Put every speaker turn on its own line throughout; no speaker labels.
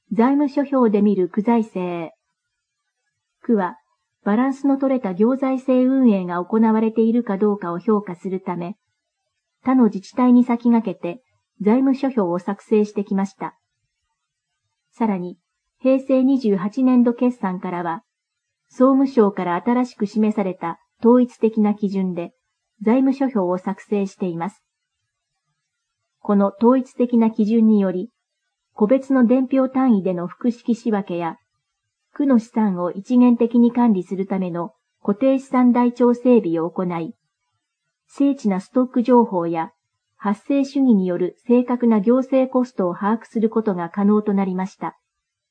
財務諸表で見る区財政。区は、バランスの取れた行財政運営が行われているかどうかを評価するため、他の自治体に先駆けて財務諸表を作成してきました。さらに、平成28年度決算からは、総務省から新しく示された統一的な基準で財務諸表を作成しています。この統一的な基準により、個別の伝票単位での複式仕分けや、区の資産を一元的に管理するための固定資産台帳整備を行い、精緻なストック情報や発生主義による正確な行政コストを把握することが可能となりました。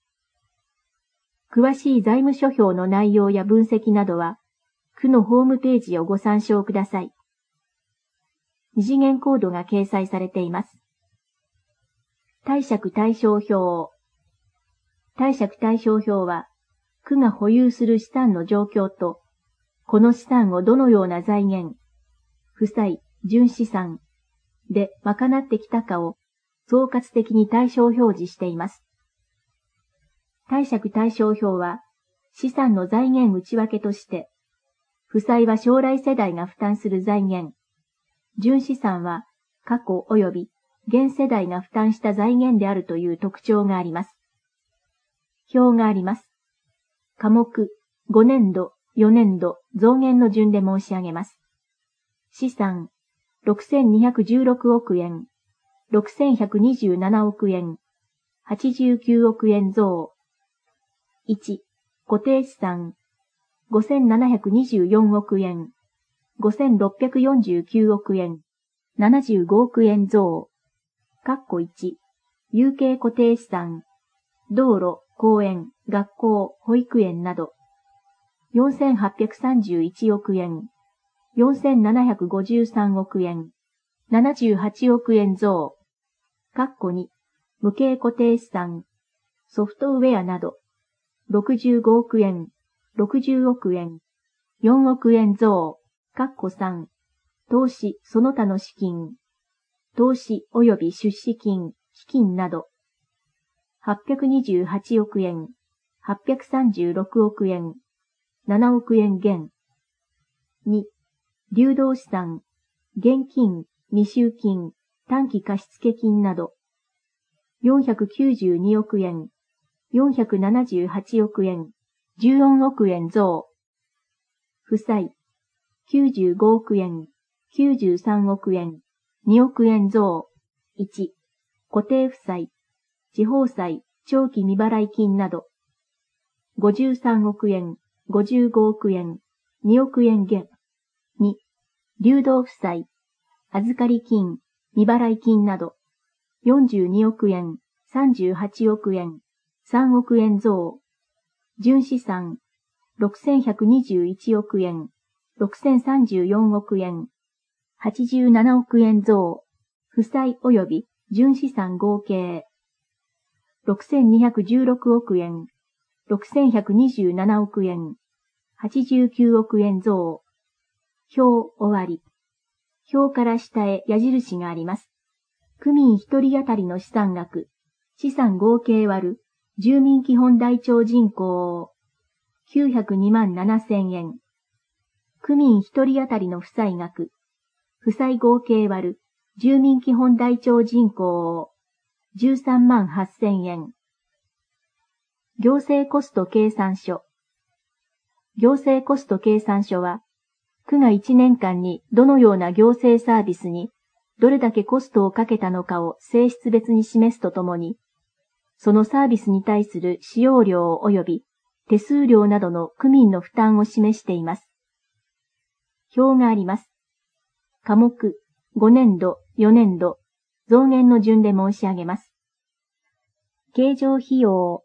詳しい財務諸表の内容や分析などは、区のホームページをご参照ください。二次元コードが掲載されています。貸借対照表。貸借対照表は、区が保有する資産の状況と、この資産をどのような財源、負債、純資産で賄ってきたかを総括的に対照表示しています。貸借対照表は、資産の財源内訳として、負債は将来世代が負担する財源、純資産は過去及び現世代が負担した財源であるという特徴があります。表があります。科目、5年度、4年度、増減の順で申し上げます。資産、6216億円、6127億円、89億円増。1、固定資産、5724億円、5649億円、75億円増。括弧1、有形固定資産、道路、公園、学校、保育園など、4831億円、4753億円、78億円増。括弧2、無形固定資産、ソフトウェアなど、65億円、60億円、4億円増。括弧3、投資、その他の資金、投資及び出資金、基金など、828億円、836億円、7億円減。2、流動資産、現金、未収金、短期貸付金など、492億円、478億円、14億円増。負債、95億円、93億円、2億円増。1、固定負債、地方債、長期未払い金など、53億円、55億円、2億円減。2、流動負債、預かり金、未払い金など、42億円、38億円、3億円増。純資産、6121億円、6034億円、87億円増。負債及び純資産合計、6216億円、6127億円、89億円増。表終わり。表から下へ矢印があります。区民一人当たりの資産額、資産合計割る住民基本台帳人口、902万7000円。区民一人当たりの負債額、負債合計割る住民基本台帳人口、13万8000円。行政コスト計算書。行政コスト計算書は、区が1年間にどのような行政サービスにどれだけコストをかけたのかを性質別に示すとともに、そのサービスに対する使用料及び手数料などの区民の負担を示しています。表があります。科目、5年度、4年度、増減の順で申し上げます。経常費用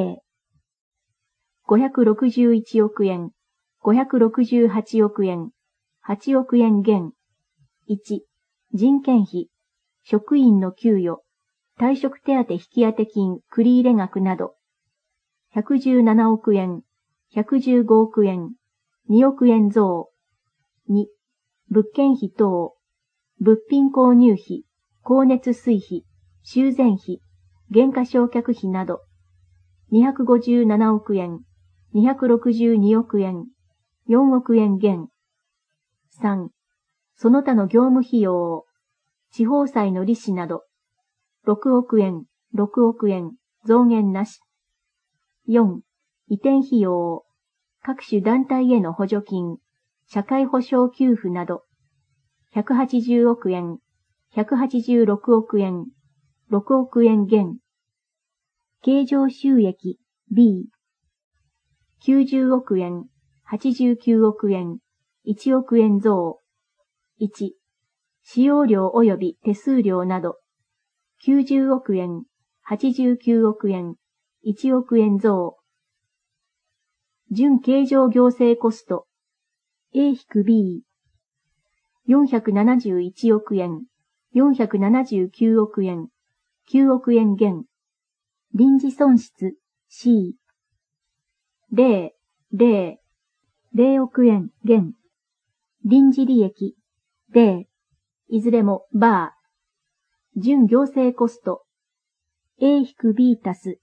A、561億円、568億円、8億円減。1、人件費、職員の給与、退職手当引当金繰入額など、117億円、115億円、2億円増。2、物件費等、物品購入費、光熱水費、修繕費、減価償却費など、 257億円、262億円、4億円減。3、その他の業務費用、地方債の利子など、6億円、6億円、増減なし。4、移転費用、各種団体への補助金、社会保障給付など、180億円、186億円、6億円減。経常収益 B、90億円、89億円、1億円増。1、使用料及び手数料など、90億円、89億円、1億円増。準経常行政コスト A-B、471億円、479億円、9億円減。臨時損失 C、0億円減。臨時利益 D、いずれもバー。準行政コスト A-B 足す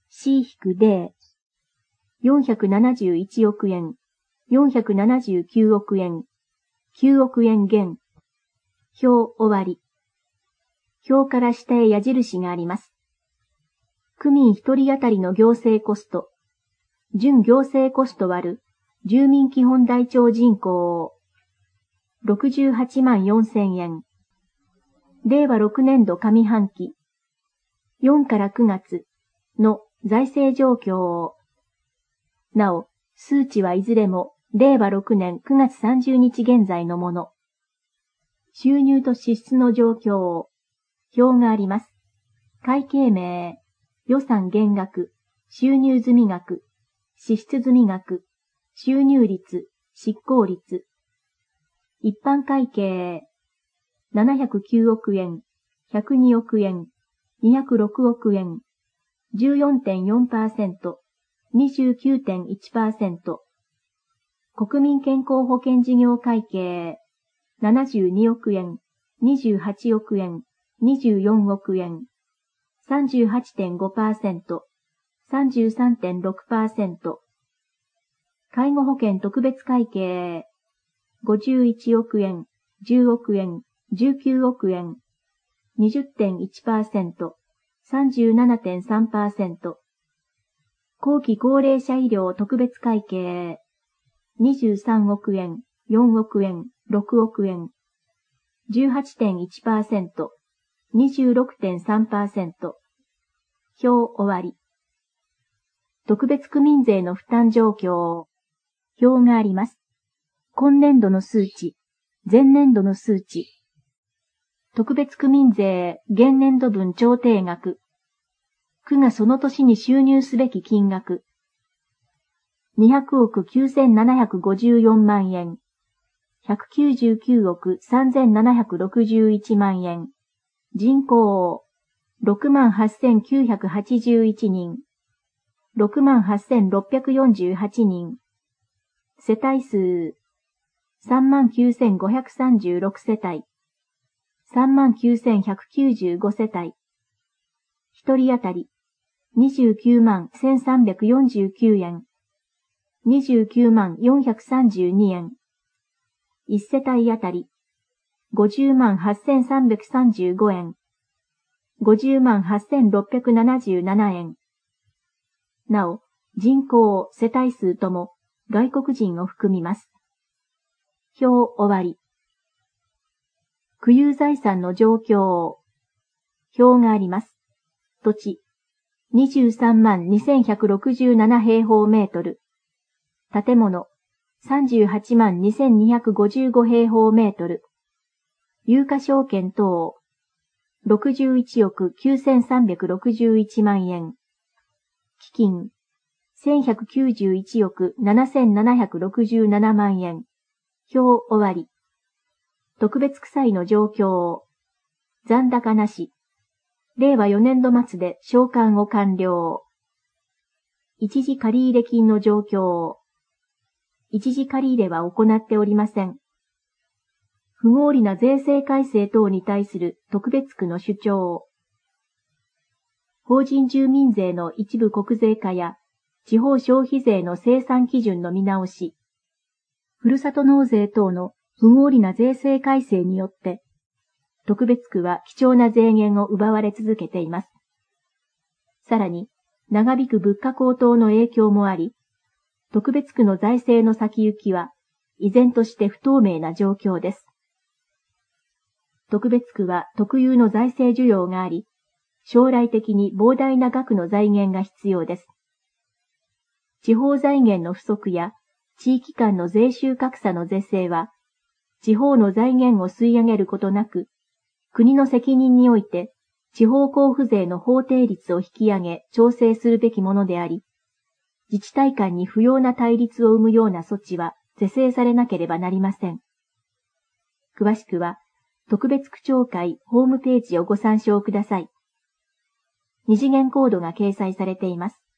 C-D、471億円、479億円、9億円減。表終わり。表から下へ矢印があります。区民一人当たりの行政コスト。準行政コスト割る住民基本台帳人口。68万4000円。令和6年度上半期。4から9月の財政状況。なお、数値はいずれも令和6年9月30日現在のもの。収入と支出の状況。表があります。会計名、予算減額、収入済み額、支出済み額、収入率、執行率。一般会計、709億円、102億円、206億円、14.4%、29.1%。国民健康保険事業会計、72億円、28億円、24億円、38.5%、33.6%。介護保険特別会計、51億円、10億円、19億円、20.1%、37.3%。後期高齢者医療特別会計、23億円、4億円、6億円、18.1%、26.3%。表終わり。特別区民税の負担状況。表があります。今年度の数値、前年度の数値。特別区民税現年度分調停額。区がその年に収入すべき金額。200億9754万円。199億3761万円。人口、68,981人。68,648人。世帯数、39,536世帯。39,195世帯。一人当たり、291,349円。294,432円。一世帯当たり、508,335円。508,677円。なお、人口、世帯数とも外国人を含みます。表終わり。区有財産の状況。表があります。土地、232,167平方メートル。建物、382,255平方メートル。有価証券等、61億9,361万円。基金、1,191億7,767万円。表終わり。特別区債の状況。残高なし。令和4年度末で償還を完了。一時借入金の状況。一時借入は行っておりません。不合理な税制改正等に対する特別区の主張。法人住民税の一部国税化や地方消費税の生産基準の見直し、ふるさと納税等の不合理な税制改正によって、特別区は貴重な税源を奪われ続けています。さらに、長引く物価高騰の影響もあり、特別区の財政の先行きは、依然として不透明な状況です。特別区は特有の財政需要があり、将来的に膨大な額の財源が必要です。地方財源の不足や地域間の税収格差の是正は、地方の財源を吸い上げることなく、国の責任において地方交付税の法定率を引き上げ調整するべきものであり、自治体間に不要な対立を生むような措置は是正されなければなりません。詳しくは、特別区長会ホームページをご参照ください。二次元コードが掲載されています。